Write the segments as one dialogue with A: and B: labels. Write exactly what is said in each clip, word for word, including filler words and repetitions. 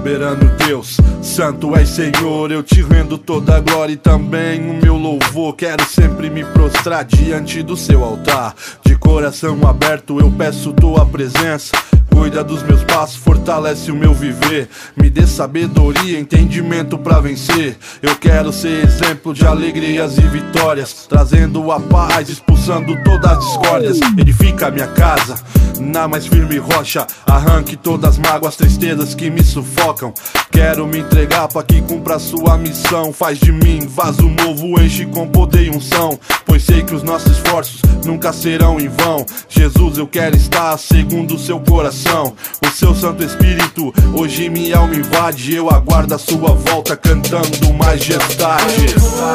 A: Soberano Deus, santo és Senhor, eu te rendo toda a glória e também o meu louvor. Quero sempre me prostrar diante do seu altar. De coração aberto eu peço tua presença. Cuida dos meus passos, fortalece o meu viver. Me dê sabedoria, entendimento pra vencer. Eu quero ser exemplo de alegrias e vitórias, trazendo a paz, expulsando todas as discórdias. Edifica a minha casa na mais firme rocha. Arranque todas as mágoas, tristezas que me sufocam. Quero me entregar pra que cumpra a sua missão. Faz de mim vaso novo, enche com poder e unção, pois sei que os nossos esforços nunca serão em vão. Jesus, eu quero estar segundo o seu coração. O seu Santo Espírito hoje minha alma invade. Eu aguardo a sua volta cantando majestade.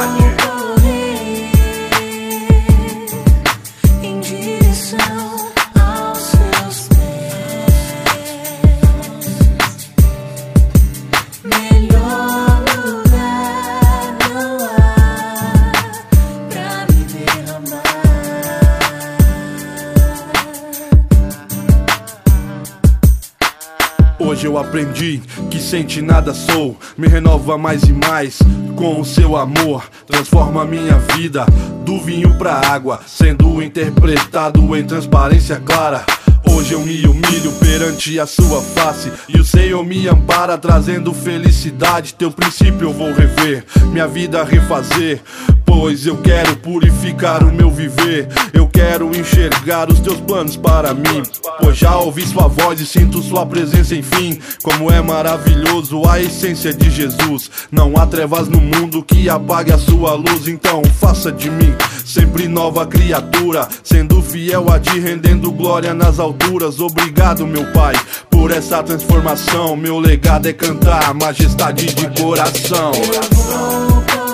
A: Hoje eu aprendi que sente nada sou. Me renova mais e mais com o seu amor. Transforma minha vida do vinho pra água, sendo interpretado em transparência clara. Hoje eu me humilho perante a sua face e o Senhor me ampara, trazendo felicidade. Teu princípio eu vou rever, minha vida refazer, pois eu quero purificar o meu viver. Eu quero enxergar os teus planos para mim, pois já ouvi sua voz e sinto sua presença enfim. Como é maravilhoso a essência de Jesus. Não há trevas no mundo que apague a sua luz. Então faça de mim sempre nova criatura, sendo fiel a ti, rendendo glória nas alturas. Obrigado, meu Pai, por essa transformação. Meu legado é cantar a majestade de coração.